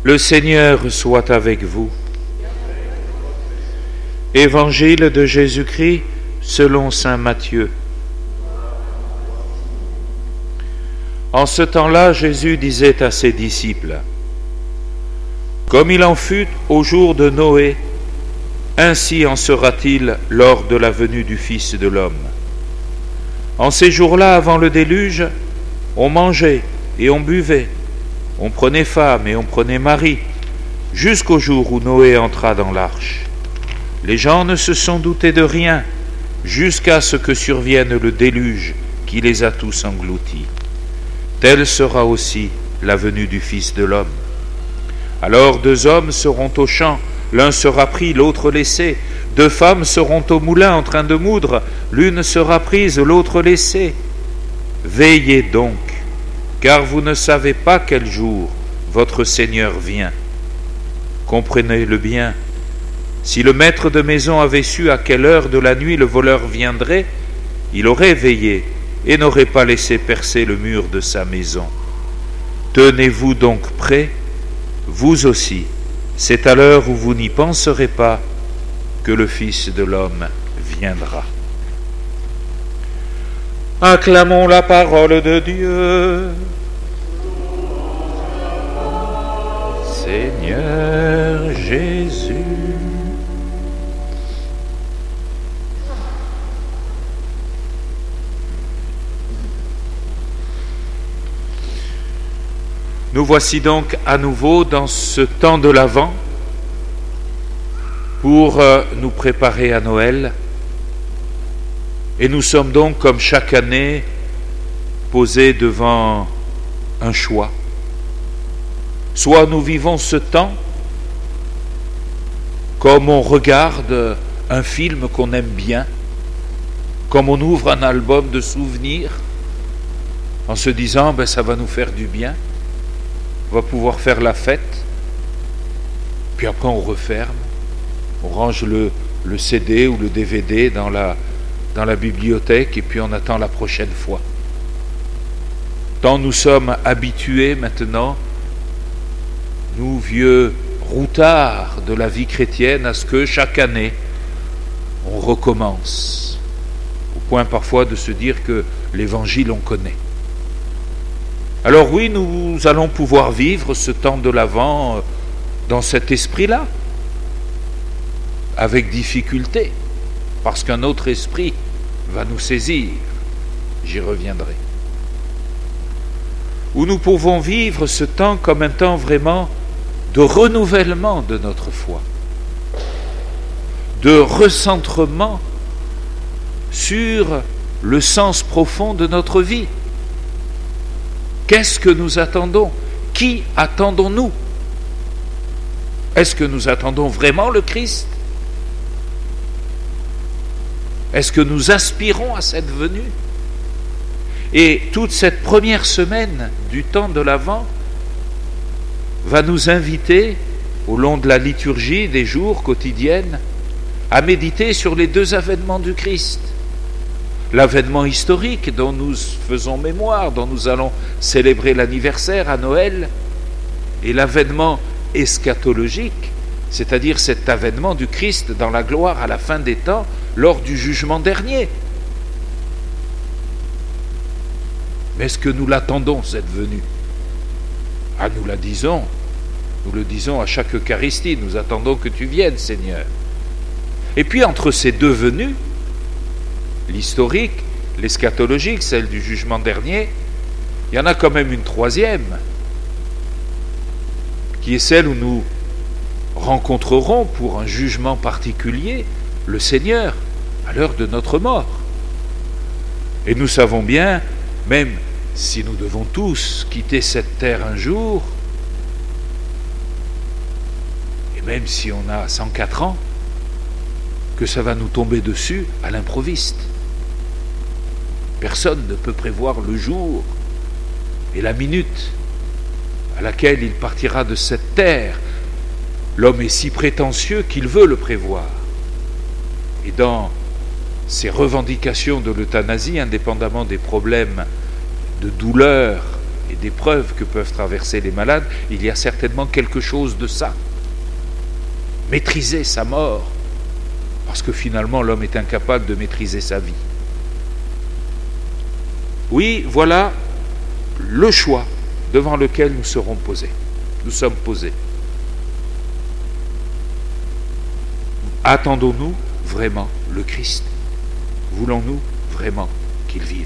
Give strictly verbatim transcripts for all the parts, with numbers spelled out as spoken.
Le Seigneur soit avec vous. Évangile de Jésus-Christ selon saint Matthieu. En ce temps-là, Jésus disait à ses disciples: Comme il en fut au jour de Noé, ainsi en sera-t-il lors de la venue du Fils de l'homme. En ces jours-là, avant le déluge, on mangeait et on buvait, on prenait femme et on prenait mari, jusqu'au jour où Noé entra dans l'arche. Les gens ne se sont doutés de rien, jusqu'à ce que survienne le déluge qui les a tous engloutis. Telle sera aussi la venue du Fils de l'homme. Alors deux hommes seront au champ, l'un sera pris, l'autre laissé. Deux femmes seront au moulin en train de moudre, l'une sera prise, l'autre laissée. Veillez donc, car vous ne savez pas quel jour votre Seigneur vient. Comprenez-le bien. Si le maître de maison avait su à quelle heure de la nuit le voleur viendrait, il aurait veillé et n'aurait pas laissé percer le mur de sa maison. Tenez-vous donc prêts, vous aussi, c'est à l'heure où vous n'y penserez pas que le Fils de l'homme viendra. Acclamons la parole de Dieu. Seigneur Jésus. Nous voici donc à nouveau dans ce temps de l'Avent pour nous préparer à Noël. Et nous sommes donc, comme chaque année, posés devant un choix. Soit nous vivons ce temps comme on regarde un film qu'on aime bien, comme on ouvre un album de souvenirs, en se disant ben, ça va nous faire du bien, on va pouvoir faire la fête, puis après on referme, on range le, le C D ou le D V D dans la, dans la bibliothèque et puis on attend la prochaine fois. Tant nous sommes habitués maintenant, nous vieux routards de la vie chrétienne, à ce que chaque année on recommence, au point parfois de se dire que l'évangile on connaît. Alors oui, nous allons pouvoir vivre ce temps de l'Avent dans cet esprit-là, avec difficulté, parce qu'un autre esprit va nous saisir, j'y reviendrai. Où nous pouvons vivre ce temps comme un temps vraiment de renouvellement de notre foi, de recentrement sur le sens profond de notre vie. Qu'est-ce que nous attendons? Qui attendons-nous? Est-ce que nous attendons vraiment le Christ? Est-ce que nous aspirons à cette venue? Et toute cette première semaine du temps de l'Avent va nous inviter, au long de la liturgie des jours quotidiennes, à méditer sur les deux avènements du Christ. L'avènement historique dont nous faisons mémoire, dont nous allons célébrer l'anniversaire à Noël, et l'avènement eschatologique, c'est-à-dire cet avènement du Christ dans la gloire à la fin des temps, lors du jugement dernier. Mais est-ce que nous l'attendons, cette venue? Ah, nous la disons, nous le disons à chaque Eucharistie, nous attendons que tu viennes, Seigneur. Et puis entre ces deux venues, l'historique, l'eschatologique, celle du jugement dernier, il y en a quand même une troisième, qui est celle où nous rencontrerons pour un jugement particulier le Seigneur à l'heure de notre mort. Et nous savons bien, même si nous devons tous quitter cette terre un jour, et même si on a cent quatre ans, que ça va nous tomber dessus à l'improviste. Personne ne peut prévoir le jour et la minute à laquelle il partira de cette terre. L'homme est si prétentieux qu'il veut le prévoir. Et dans ses revendications de l'euthanasie, indépendamment des problèmes de douleur et d'épreuves que peuvent traverser les malades, il y a certainement quelque chose de ça. Maîtriser sa mort, parce que finalement l'homme est incapable de maîtriser sa vie. Oui, voilà le choix devant lequel nous serons posés. Nous sommes posés. Attendons-nous vraiment le Christ? Voulons-nous vraiment qu'il vive?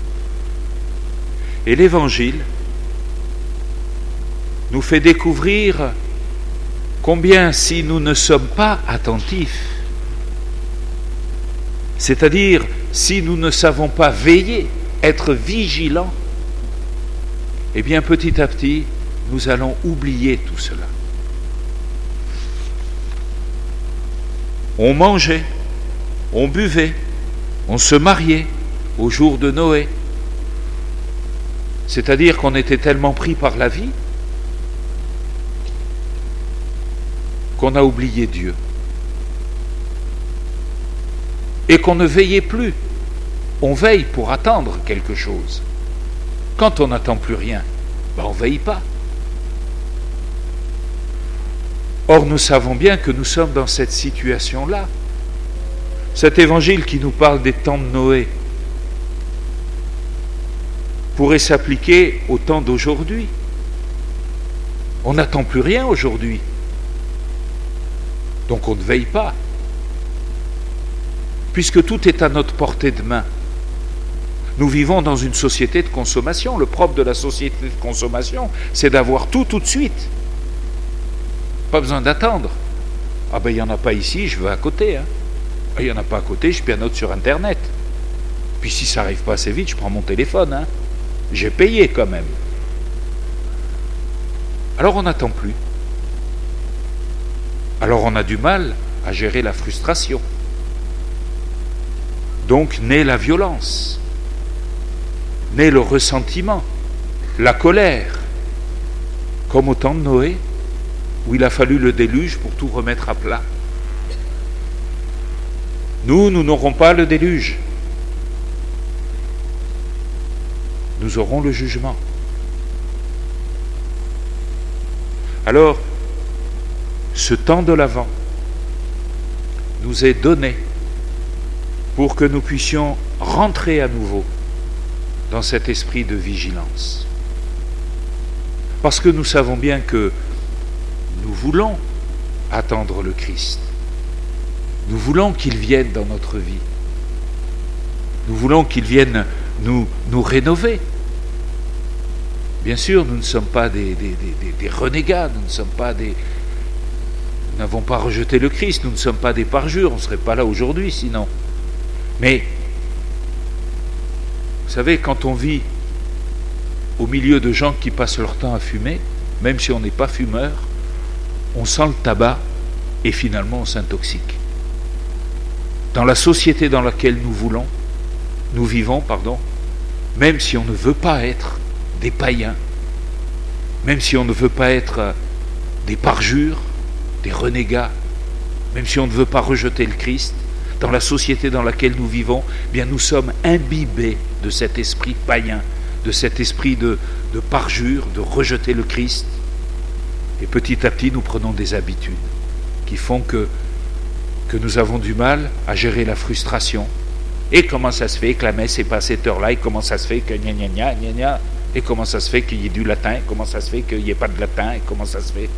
Et l'Évangile nous fait découvrir combien, si nous ne sommes pas attentifs, c'est-à-dire si nous ne savons pas veiller, être vigilants, eh bien petit à petit, nous allons oublier tout cela. On mangeait, on buvait, on se mariait au jour de Noé. C'est-à-dire qu'on était tellement pris par la vie qu'on a oublié Dieu. Et qu'on ne veillait plus. On veille pour attendre quelque chose. Quand on n'attend plus rien, ben on ne veille pas. Or, nous savons bien que nous sommes dans cette situation-là. Cet évangile qui nous parle des temps de Noé pourrait s'appliquer au temps d'aujourd'hui. On n'attend plus rien aujourd'hui. Donc on ne veille pas. Puisque tout est à notre portée de main. Nous vivons dans une société de consommation. Le propre de la société de consommation, c'est d'avoir tout tout de suite. Pas besoin d'attendre. Ah ben il n'y en a pas ici, je veux à côté. Hein. Il n'y en a pas à côté, je pianote sur Internet. Puis si ça n'arrive pas assez vite, je prends mon téléphone. Hein. J'ai payé quand même. Alors on n'attend plus. Alors on a du mal à gérer la frustration. Donc naît la violence, naît le ressentiment, la colère, comme au temps de Noé, où il a fallu le déluge pour tout remettre à plat. Nous, nous n'aurons pas le déluge. Nous aurons le jugement. Alors, ce temps de l'Avent nous est donné pour que nous puissions rentrer à nouveau dans cet esprit de vigilance. Parce que nous savons bien que nous voulons attendre le Christ. Nous voulons qu'il vienne dans notre vie. Nous voulons qu'il vienne nous, nous rénover. Bien sûr, nous ne sommes pas des, des, des, des renégats, nous ne sommes pas des... Nous n'avons pas rejeté le Christ, nous ne sommes pas des parjures, on ne serait pas là aujourd'hui sinon. Mais, vous savez, quand on vit au milieu de gens qui passent leur temps à fumer, même si on n'est pas fumeur, on sent le tabac et finalement on s'intoxique. Dans la société dans laquelle nous voulons, nous vivons, pardon, même si on ne veut pas être des païens, même si on ne veut pas être des parjures, des renégats, même si on ne veut pas rejeter le Christ, dans la société dans laquelle nous vivons, eh bien nous sommes imbibés de cet esprit païen, de cet esprit de, de parjure, de rejeter le Christ. Et petit à petit, nous prenons des habitudes qui font que, que nous avons du mal à gérer la frustration. Et comment ça se fait que la messe n'est pas à cette heure-là? Et comment ça se fait que gna gna gna gna gna? Et comment ça se fait qu'il y ait du latin? Comment ça se fait qu'il n'y ait pas de latin? Et comment ça se fait?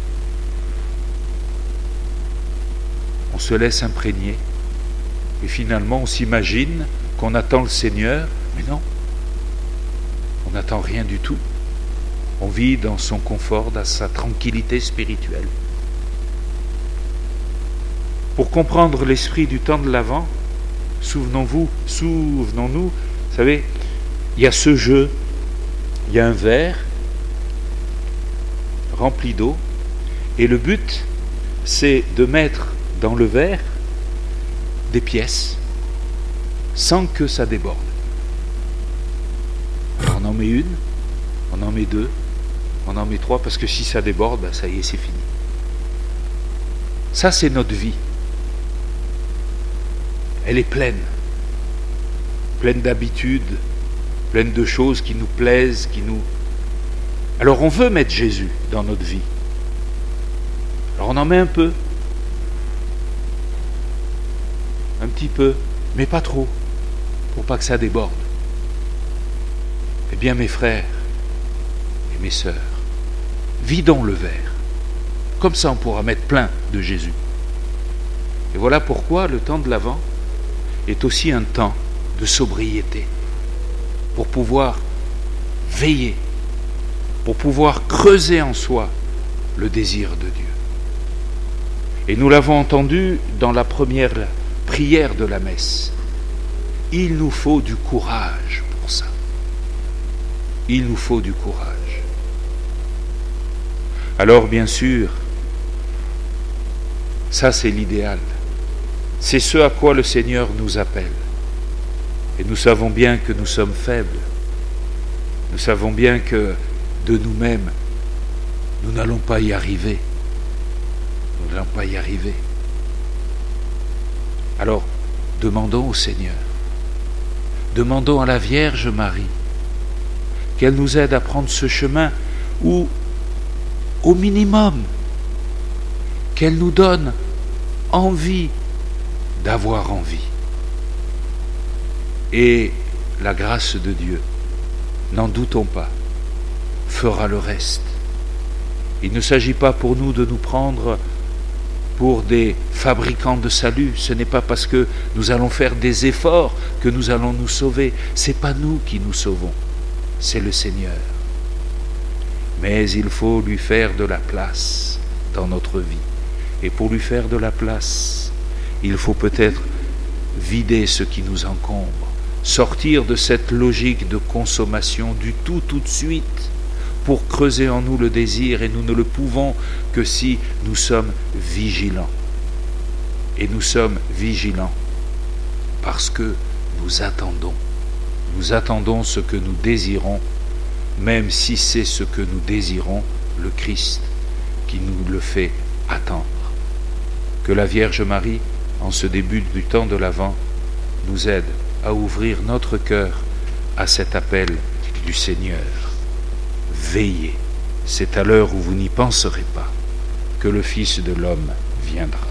On se laisse imprégner. Et finalement, on s'imagine qu'on attend le Seigneur. Mais non, on n'attend rien du tout. On vit dans son confort, dans sa tranquillité spirituelle. Pour comprendre l'esprit du temps de l'Avent, souvenons-vous, souvenons-nous, vous savez, il y a ce jeu, il y a un verre rempli d'eau, et le but, c'est de mettre dans le verre des pièces sans que ça déborde. Alors on en met une, on en met deux, on en met trois, parce que si ça déborde, ben ça y est, c'est fini. Ça, c'est notre vie. Elle est pleine, pleine d'habitudes, pleine de choses qui nous plaisent, qui nous, Alors on veut mettre Jésus dans notre vie. Alors on en met un peu. Un petit peu, mais pas trop, pour pas que ça déborde. Eh bien mes frères et mes sœurs, vidons le verre. Comme ça on pourra mettre plein de Jésus. Et voilà pourquoi le temps de l'Avent est aussi un temps de sobriété, pour pouvoir veiller, pour pouvoir creuser en soi le désir de Dieu. Et nous l'avons entendu dans la première prière de la messe. Il nous faut du courage pour ça. Il nous faut du courage. Alors bien sûr, ça c'est l'idéal. C'est ce à quoi le Seigneur nous appelle. Et nous savons bien que nous sommes faibles. Nous savons bien que de nous-mêmes, nous n'allons pas y arriver. Nous n'allons pas y arriver. Alors, demandons au Seigneur, demandons à la Vierge Marie qu'elle nous aide à prendre ce chemin où, au minimum, qu'elle nous donne envie d'avoir envie. Et la grâce de Dieu, n'en doutons pas, fera le reste. Il ne s'agit pas pour nous de nous prendre pour des fabricants de salut. Ce n'est pas parce que nous allons faire des efforts que nous allons nous sauver. Ce n'est pas nous qui nous sauvons, c'est le Seigneur. Mais il faut lui faire de la place dans notre vie. Et pour lui faire de la place, il faut peut-être vider ce qui nous encombre, sortir de cette logique de consommation du tout tout de suite, pour creuser en nous le désir, et nous ne le pouvons que si nous sommes vigilants. Et nous sommes vigilants parce que nous attendons. Nous attendons ce que nous désirons, même si c'est ce que nous désirons, le Christ, qui nous le fait attendre. Que la Vierge Marie, en ce début du temps de l'Avent, nous aide à ouvrir notre cœur à cet appel du Seigneur. Veillez, c'est à l'heure où vous n'y penserez pas que le Fils de l'homme viendra.